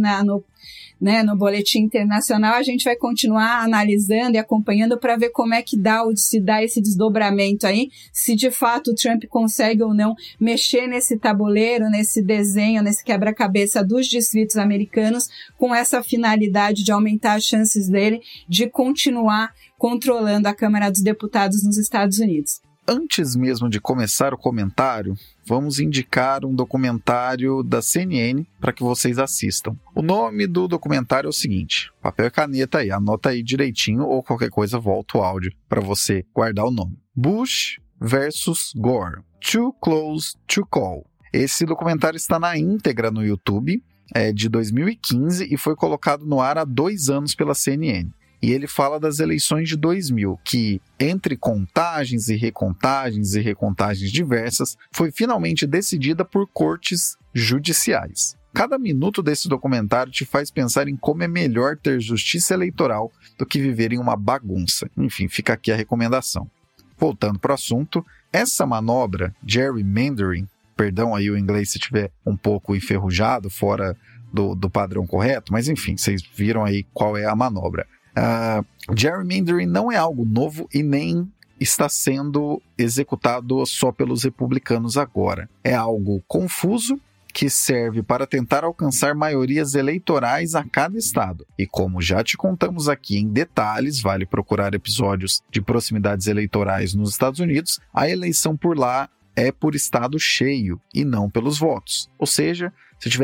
no Boletim Internacional. A gente vai continuar analisando e acompanhando para ver como é que se dá esse desdobramento aí, se de fato o Trump consegue ou não mexer nesse tabuleiro, nesse desenho, nesse quebra-cabeça dos distritos americanos, com essa finalidade de aumentar as chances dele de continuar controlando a Câmara dos Deputados nos Estados Unidos. Antes mesmo de começar o comentário, vamos indicar um documentário da CNN para que vocês assistam. O nome do documentário é o seguinte: papel e caneta aí, anota aí direitinho, ou qualquer coisa volta o áudio para você guardar o nome. Bush versus Gore, Too Close to Call. Esse documentário está na íntegra no YouTube, é de 2015 e foi colocado no ar há 2 anos pela CNN. E ele fala das eleições de 2000, que, entre contagens e recontagens diversas, foi finalmente decidida por cortes judiciais. Cada minuto desse documentário te faz pensar em como é melhor ter justiça eleitoral do que viver em uma bagunça. Enfim, fica aqui a recomendação. Voltando para o assunto, essa manobra, gerrymandering, perdão aí o inglês se estiver um pouco enferrujado, fora do padrão correto, mas enfim, vocês viram aí qual é a manobra. Gerrymandering não é algo novo e nem está sendo executado só pelos republicanos agora. É algo confuso que serve para tentar alcançar maiorias eleitorais a cada estado. E como já te contamos aqui em detalhes, vale procurar episódios de proximidades eleitorais nos Estados Unidos, a eleição por lá é por estado cheio e não pelos votos. Ou seja, se tiver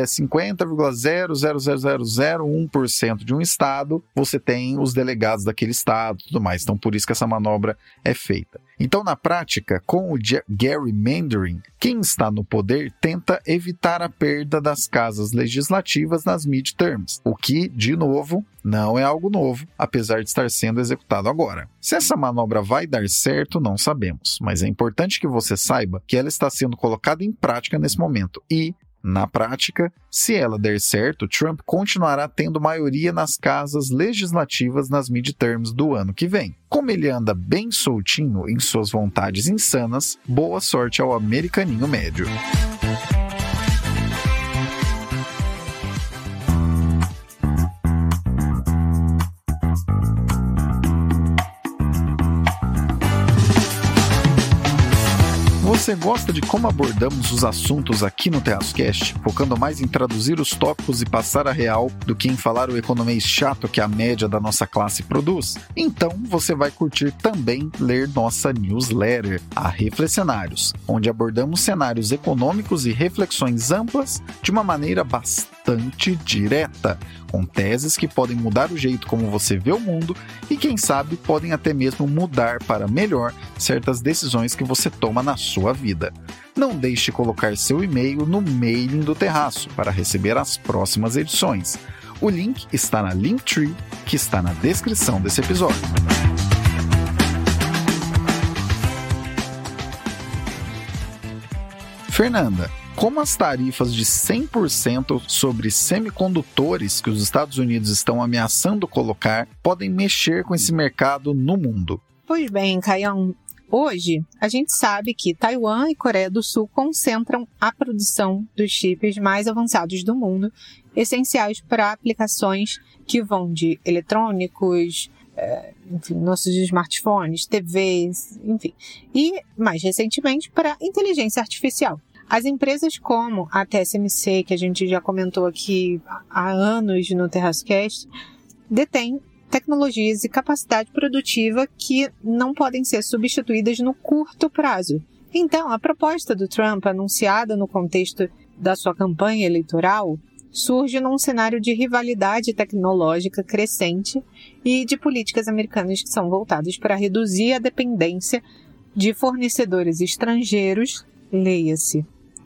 50,00001% de um estado, você tem os delegados daquele estado e tudo mais. Então, por isso que essa manobra é feita. Então, na prática, com o gerrymandering, quem está no poder tenta evitar a perda das casas legislativas nas midterms, o que, de novo, não é algo novo, apesar de estar sendo executado agora. Se essa manobra vai dar certo, não sabemos, mas é importante que você saiba que ela está sendo colocada em prática nesse momento e, na prática, se ela der certo, Trump continuará tendo maioria nas casas legislativas nas midterms do ano que vem. Como ele anda bem soltinho em suas vontades insanas, boa sorte ao americaninho médio. Você gosta de como abordamos os assuntos aqui no Terrascast, focando mais em traduzir os tópicos e passar a real do que em falar o economês chato que a média da nossa classe produz? Então você vai curtir também ler nossa newsletter, a Reflexionários, onde abordamos cenários econômicos e reflexões amplas de uma maneira bastante direta, com teses que podem mudar o jeito como você vê o mundo e, quem sabe, podem até mesmo mudar para melhor certas decisões que você toma na sua vida. Não deixe de colocar seu e-mail no mailing do Terraço para receber as próximas edições. O link está na Linktree, que está na descrição desse episódio. Fernanda, como as tarifas de 100% sobre semicondutores que os Estados Unidos estão ameaçando colocar podem mexer com esse mercado no mundo? Pois bem, Caião, hoje a gente sabe que Taiwan e Coreia do Sul concentram a produção dos chips mais avançados do mundo, essenciais para aplicações que vão de eletrônicos, enfim, nossos smartphones, TVs, enfim, e mais recentemente para inteligência artificial. As empresas como a TSMC, que a gente já comentou aqui há anos no Terrascast, detêm tecnologias e capacidade produtiva que não podem ser substituídas no curto prazo. Então, a proposta do Trump, anunciada no contexto da sua campanha eleitoral, surge num cenário de rivalidade tecnológica crescente e de políticas americanas que são voltadas para reduzir a dependência de fornecedores estrangeiros, leia-se,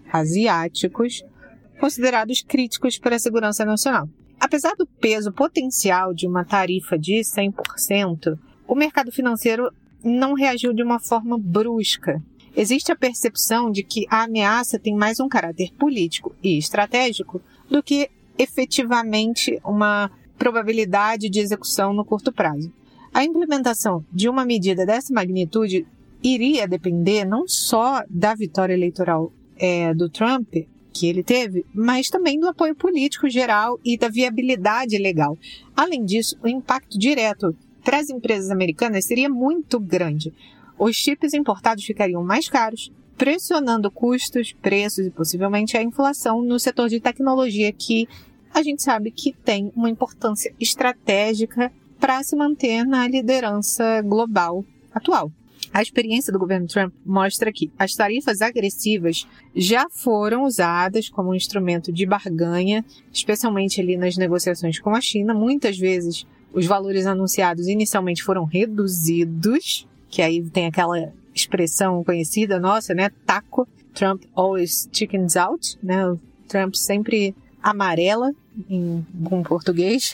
asiáticos, considerados críticos para a segurança nacional. Apesar do peso potencial de uma tarifa de 100%, o mercado financeiro não reagiu de uma forma brusca. Existe a percepção de que a ameaça tem mais um caráter político e estratégico do que efetivamente uma probabilidade de execução no curto prazo. A implementação de uma medida dessa magnitude iria depender não só da vitória eleitoral do Trump, que ele teve, mas também do apoio político geral e da viabilidade legal. Além disso, o impacto direto para as empresas americanas seria muito grande. Os chips importados ficariam mais caros, pressionando custos, preços e possivelmente a inflação no setor de tecnologia, que a gente sabe que tem uma importância estratégica para se manter na liderança global atual. A experiência do governo Trump mostra que as tarifas agressivas já foram usadas como um instrumento de barganha, especialmente ali nas negociações com a China. Muitas vezes os valores anunciados inicialmente foram reduzidos, que aí tem aquela expressão conhecida nossa, né? Taco, Trump always chickens out, né? O Trump sempre amarela, em bom português.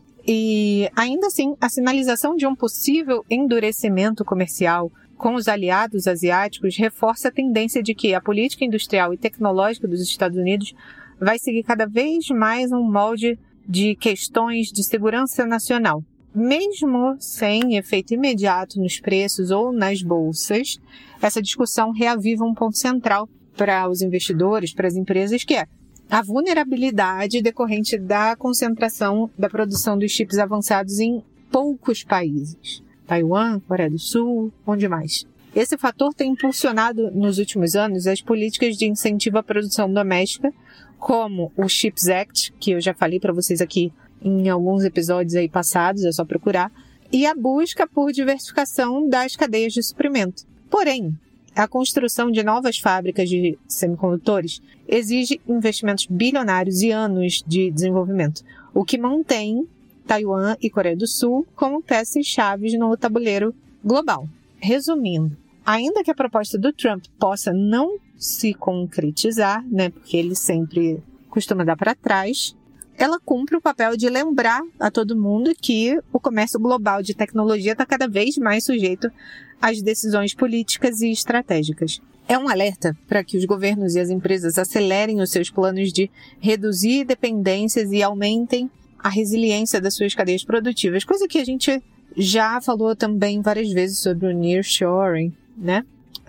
E ainda assim, a sinalização de um possível endurecimento comercial com os aliados asiáticos reforça a tendência de que a política industrial e tecnológica dos Estados Unidos vai seguir cada vez mais um molde de questões de segurança nacional. Mesmo sem efeito imediato nos preços ou nas bolsas, essa discussão reaviva um ponto central para os investidores, para as empresas, que é a vulnerabilidade decorrente da concentração da produção dos chips avançados em poucos países. Taiwan, Coreia do Sul, onde mais? Esse fator tem impulsionado nos últimos anos as políticas de incentivo à produção doméstica, como o CHIPS Act, que eu já falei para vocês aqui em alguns episódios aí passados, é só procurar, e a busca por diversificação das cadeias de suprimento. Porém, a construção de novas fábricas de semicondutores exige investimentos bilionários e anos de desenvolvimento, o que mantém Taiwan e Coreia do Sul como peças-chave no tabuleiro global. Resumindo, ainda que a proposta do Trump possa não se concretizar, né, porque ele sempre costuma dar para trás, ela cumpre o papel de lembrar a todo mundo que o comércio global de tecnologia está cada vez mais sujeito às decisões políticas e estratégicas. É um alerta para que os governos e as empresas acelerem os seus planos de reduzir dependências e aumentem a resiliência das suas cadeias produtivas, coisa que a gente já falou também várias vezes sobre o nearshoring, né?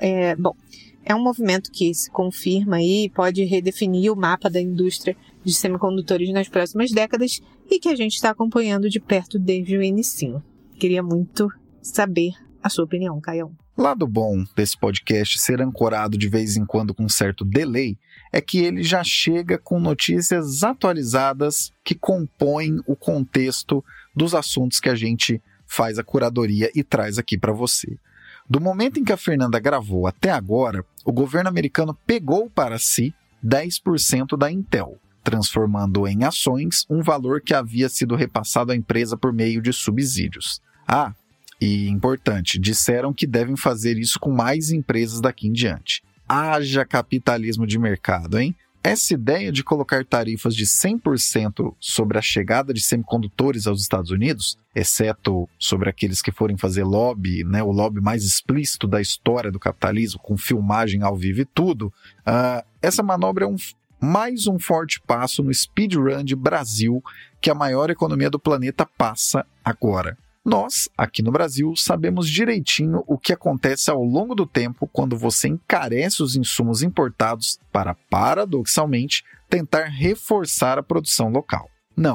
É um movimento que se confirma e pode redefinir o mapa da indústria de semicondutores nas próximas décadas e que a gente está acompanhando de perto desde o início. Queria muito saber a sua opinião, Caião. Lado bom desse podcast ser ancorado de vez em quando com certo delay é que ele já chega com notícias atualizadas que compõem o contexto dos assuntos que a gente faz a curadoria e traz aqui para você. Do momento em que a Fernanda gravou até agora, o governo americano pegou para si 10% da Intel, transformando em ações um valor que havia sido repassado à empresa por meio de subsídios. E importante, disseram que devem fazer isso com mais empresas daqui em diante. Haja capitalismo de mercado, hein? essa ideia de colocar tarifas de 100% sobre a chegada de semicondutores aos Estados Unidos, exceto sobre aqueles que forem fazer lobby, né, o lobby mais explícito da história do capitalismo, com filmagem ao vivo e tudo, essa manobra é mais um forte passo no speedrun de Brasil, que a maior economia do planeta passa agora. Nós, aqui no Brasil, sabemos direitinho o que acontece ao longo do tempo quando você encarece os insumos importados para, paradoxalmente, tentar reforçar a produção local.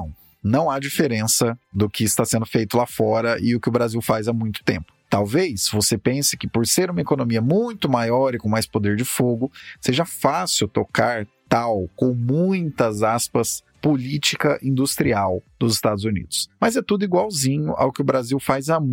Não há diferença do que está sendo feito lá fora e o que o Brasil faz há muito tempo. Talvez você pense que, por ser uma economia muito maior e com mais poder de fogo, seja fácil tocar tal, com muitas aspas, política industrial dos Estados Unidos. Mas é tudo igualzinho ao que o Brasil faz há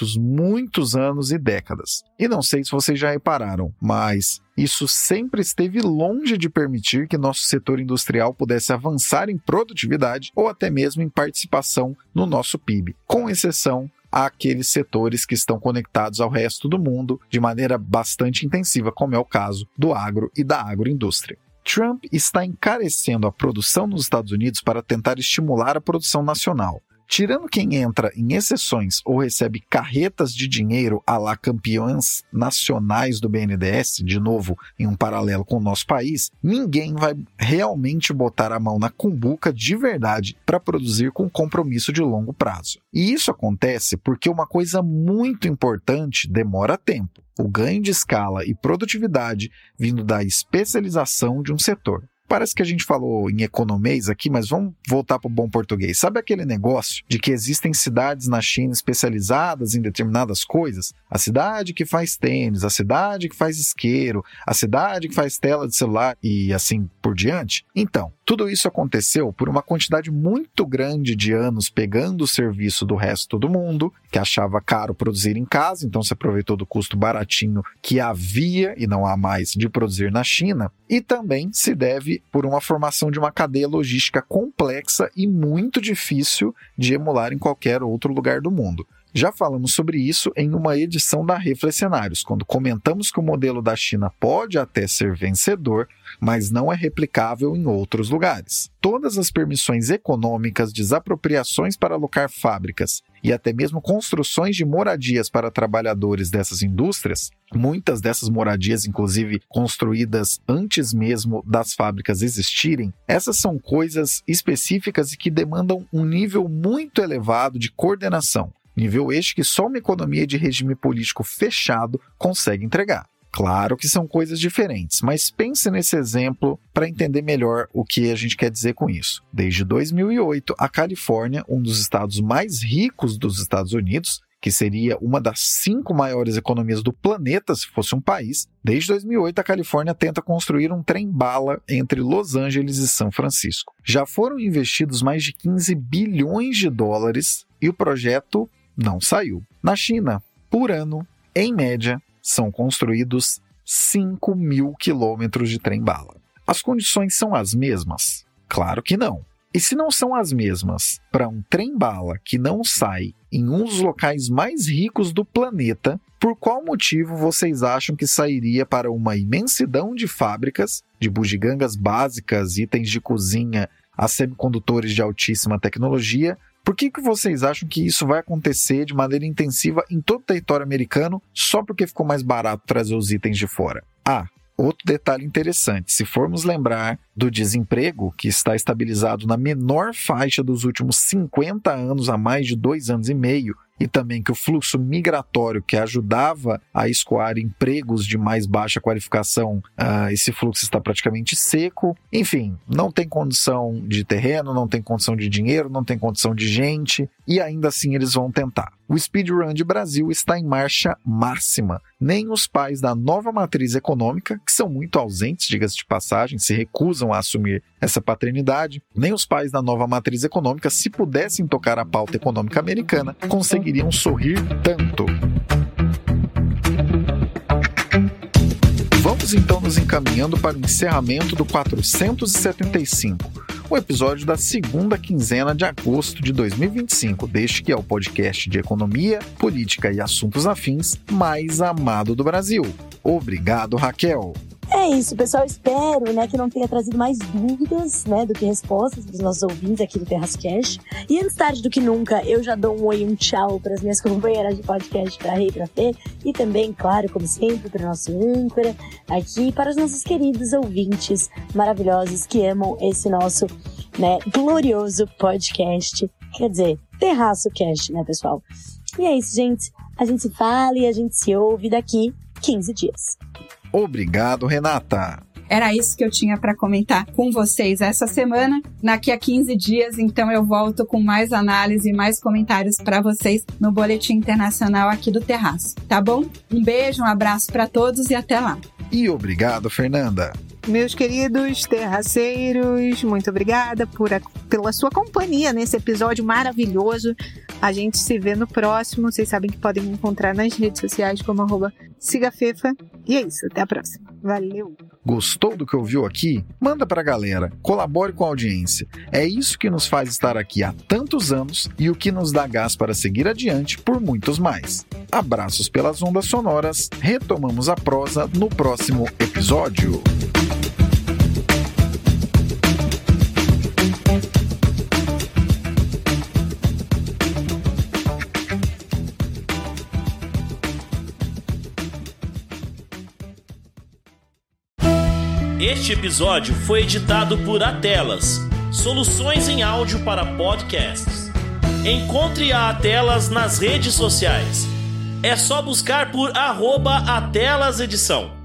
muitos anos e décadas. E não sei se vocês já repararam, mas isso sempre esteve longe de permitir que nosso setor industrial pudesse avançar em produtividade ou até mesmo em participação no nosso PIB, com exceção àqueles setores que estão conectados ao resto do mundo de maneira bastante intensiva, como é o caso do agro e da agroindústria. Trump está encarecendo a produção nos Estados Unidos para tentar estimular a produção nacional. Tirando quem entra em exceções ou recebe carretas de dinheiro à la campeãs nacionais do BNDES, de novo em um paralelo com o nosso país, ninguém vai realmente botar a mão na cumbuca de verdade para produzir com compromisso de longo prazo. E isso acontece porque uma coisa muito importante demora tempo: o ganho de escala e produtividade vindo da especialização de um setor. Parece que a gente falou em economês aqui, mas vamos voltar para o bom português. Sabe aquele negócio de que existem cidades na China especializadas em determinadas coisas? A cidade que faz tênis, a cidade que faz isqueiro, a cidade que faz tela de celular e assim por diante? Então, tudo isso aconteceu por uma quantidade muito grande de anos pegando o serviço do resto do mundo, que achava caro produzir em casa, então se aproveitou do custo baratinho que havia e não há mais de produzir na China, e também se deve por uma formação de uma cadeia logística complexa e muito difícil de emular em qualquer outro lugar do mundo. Já falamos sobre isso em uma edição da Reflexionários, quando comentamos que o modelo da China pode até ser vencedor, mas não é replicável em outros lugares. Todas as permissões econômicas, desapropriações para alocar fábricas e até mesmo construções de moradias para trabalhadores dessas indústrias, muitas dessas moradias, inclusive, construídas antes mesmo das fábricas existirem, essas são coisas específicas e que demandam um nível muito elevado de coordenação. Nível este que só uma economia de regime político fechado consegue entregar. Claro que são coisas diferentes, mas pense nesse exemplo para entender melhor o que a gente quer dizer com isso. Desde 2008, a Califórnia, um dos estados mais ricos dos Estados Unidos, que seria uma das 5 maiores economias do planeta se fosse um país, desde 2008 a Califórnia tenta construir um trem-bala entre Los Angeles e São Francisco. Já foram investidos mais de 15 bilhões de dólares e o projeto não saiu. Na China, por ano, em média, são construídos 5.000 quilômetros de trem-bala. As condições são as mesmas? Claro que não. E se não são as mesmas para um trem-bala que não sai em um dos locais mais ricos do planeta, por qual motivo vocês acham que sairia para uma imensidão de fábricas, de bugigangas básicas, itens de cozinha a semicondutores de altíssima tecnologia? Por que vocês acham que isso vai acontecer de maneira intensiva em todo o território americano só porque ficou mais barato trazer os itens de fora? Outro detalhe interessante, se formos lembrar do desemprego, que está estabilizado na menor faixa dos últimos 50 anos, há mais de 2 anos e meio, e também que o fluxo migratório que ajudava a escoar empregos de mais baixa qualificação, esse fluxo está praticamente seco. Enfim, não tem condição de terreno, não tem condição de dinheiro, não tem condição de gente, e ainda assim eles vão tentar. O speedrun de Brasil está em marcha máxima. Nem os pais da nova matriz econômica, que são muito ausentes, diga-se de passagem, se recusam a assumir essa paternidade, nem os pais da nova matriz econômica, se pudessem tocar a pauta econômica americana, conseguiriam sorrir tanto. Vamos então nos encaminhando para o encerramento do 475, o episódio da segunda quinzena de agosto de 2025, deste que é o podcast de economia, política e assuntos afins mais amado do Brasil. Obrigado, Raquel! É isso, pessoal. Espero, né, que não tenha trazido mais dúvidas, né, do que respostas para os nossos ouvintes aqui do Terrascast. E antes tarde do que nunca, eu já dou um oi e um tchau para as minhas companheiras de podcast, para a Rei e para a Fê. E também, claro, como sempre, para o nosso âncora aqui, para os nossos queridos ouvintes maravilhosos que amam esse nosso, né, glorioso podcast. Quer dizer, Terraço Cast, né, pessoal? E é isso, gente. A gente se fala e a gente se ouve daqui 15 dias. Obrigado, Renata. Era isso que eu tinha para comentar com vocês essa semana. Daqui a 15 dias, então, eu volto com mais análise e mais comentários para vocês no Boletim Internacional aqui do Terraço, tá bom? Um beijo, um abraço para todos e até lá. E obrigado, Fernanda. Meus queridos terraceiros, muito obrigada pela sua companhia nesse episódio maravilhoso. A gente se vê no próximo. Vocês sabem que podem me encontrar nas redes sociais como @sigafefa. E é isso, até a próxima. Valeu! Gostou do que ouviu aqui? Manda pra galera, colabore com a audiência. É isso que nos faz estar aqui há tantos anos e o que nos dá gás para seguir adiante por muitos mais. Abraços pelas ondas sonoras, retomamos a prosa no próximo episódio. Este episódio foi editado por Atelas, soluções em áudio para podcasts. Encontre a Atelas nas redes sociais. É só buscar por @AtelasEdição.